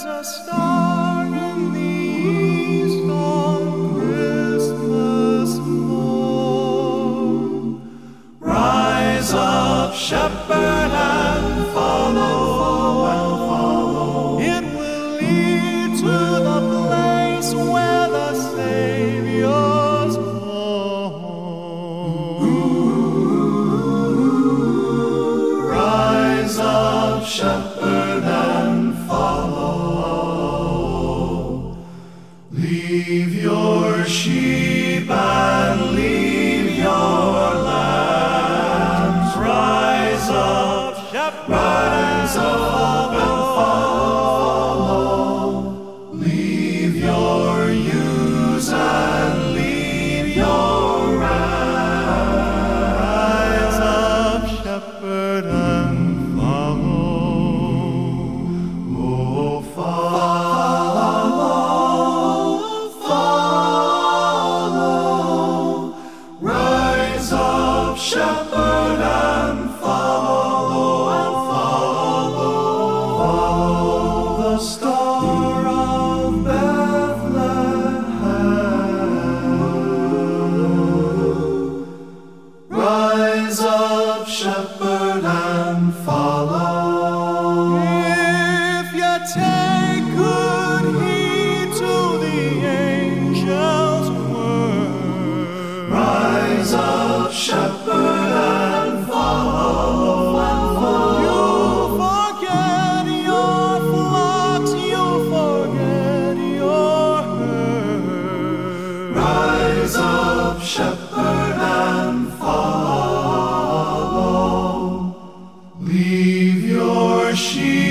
There's a star in the east on Christmas morn. Rise up, shepherd, and follow. It will lead to the place where the Savior's born. Rise up, shepherd, and follow. Leave your sheep and leave your lambs. Rise up, shepherd, rise up and follow. Leave your ewes and leave your rams. Rise up, shepherd, and follow. Oh, follow. Rise up, shepherd, and follow the star of Bethlehem. Rise up, shepherd, and follow. If you take good heed to the angels' word. Rise up, shepherd, and follow. You'll forget your flocks, you'll forget your herd. Rise up, shepherd, and follow. Leave your sheep